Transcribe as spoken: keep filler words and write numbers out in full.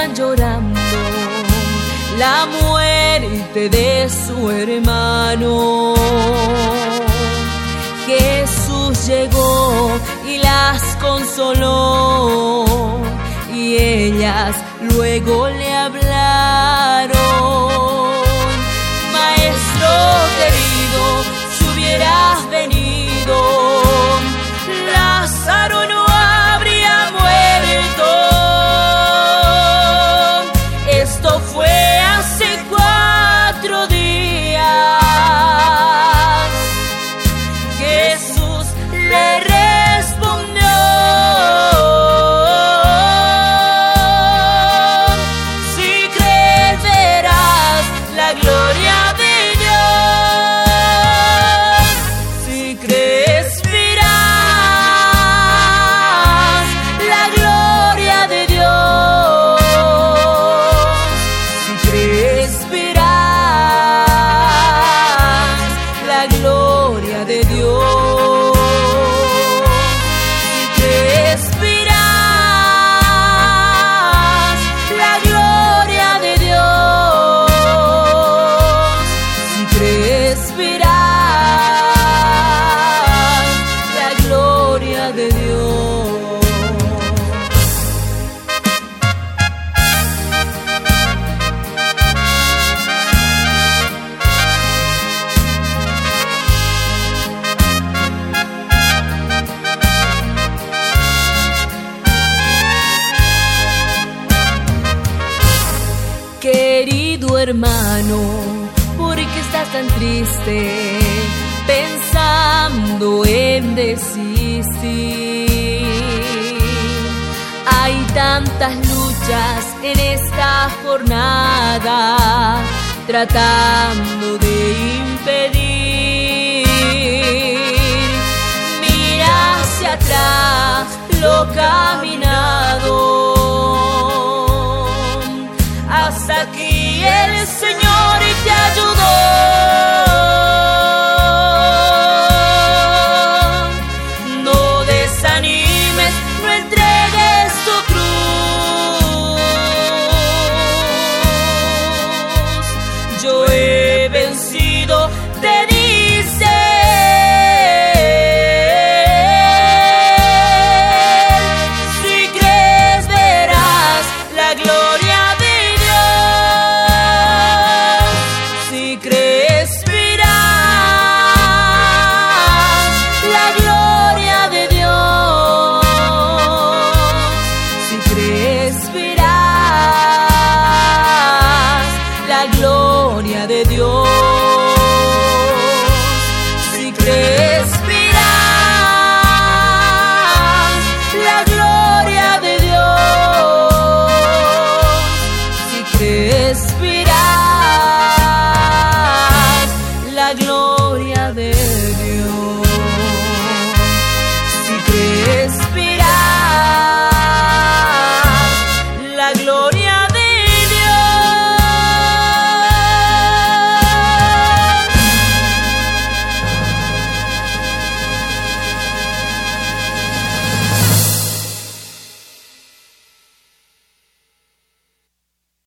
están llorando la muerte de su hermano. Jesús llegó y las consoló, y ellas luego le hablaron: Maestro querido, si hubieras venido, Lázaro no habría muerto. Esto fue hace cuatro días. Jesús le respondió: si crees verás la gloria de Dios. Si crees verás la gloria de Dios. Si crees verás la gloria de Dios. Si crees verás la gloria de Dios. Si crees verás la gloria de Dios. Querido hermano, ¿por qué estás tan triste, pensando en desistir? Hay tantas luchas en esta jornada, tratando de impedir. Mira hacia atrás lo caminado, hasta aquí el Señor